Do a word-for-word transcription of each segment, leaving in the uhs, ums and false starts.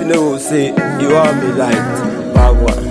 know, say you are me light. Bag one.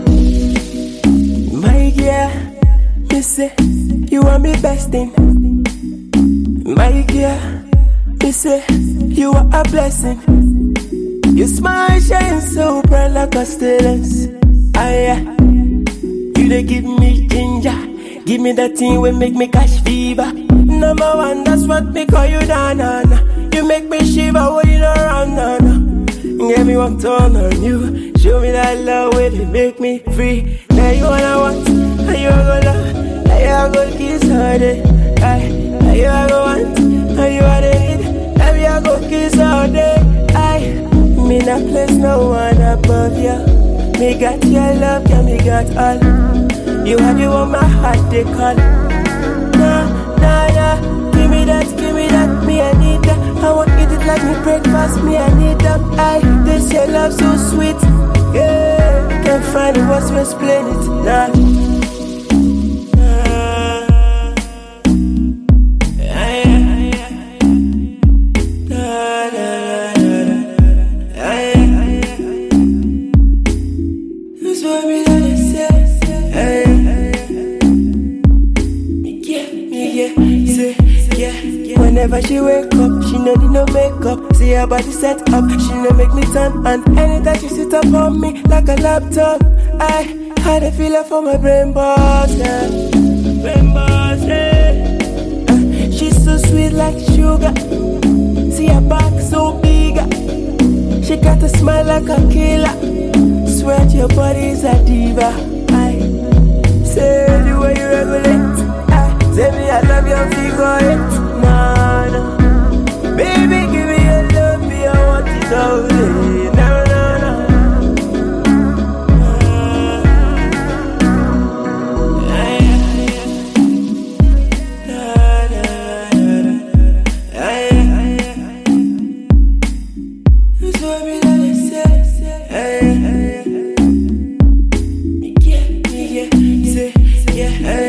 My girl, me say you are me best thing. My girl, me say you are a blessing. Your smile shines so bright like a stars. Aye, you dey give me ginger, give me that thing wey make me catch fever. Number one, that's what me call you, na na na. You make me shiver when you around, na na. Get me one turn on you, show me that love where they make me free. Now you wanna want, now you gonna love, now you gonna kiss all day. Aye, now you gonna want, now you wanna need, now you gonna kiss all day. Aye, me not place no one above you. Me got your love, yeah, me got all. You have you on my heart, they call. Nah, nah, nah, give me that, give me that, me I need that. I want eat it like me breakfast, me I need that. Aye, this your love so sweet, yeah. Can't find the words to explain it, nah. Whenever she wake up, she no need no makeup. See her body set up, she no make me turn on. Anytime she sit up on me like a laptop, I had a feeling for my brain boss, yeah. Brain boss, yeah. Uh, she's so sweet like sugar. See her back so big. She got a smile like a killer. Swear your body's a diva. I say the way you regulate. I say me I love your figure eight. Nah, nah. Baby, give me your love, me I want it all day. Nah, nah, nah. That's what me like say, say. Me get, me get, say, yeah, yeah.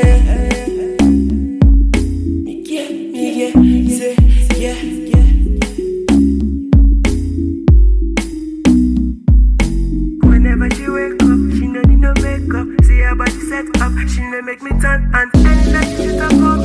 Whenever she wake up, she no need no makeup. See her body set up, she no make me turn on. Anytime she sit up.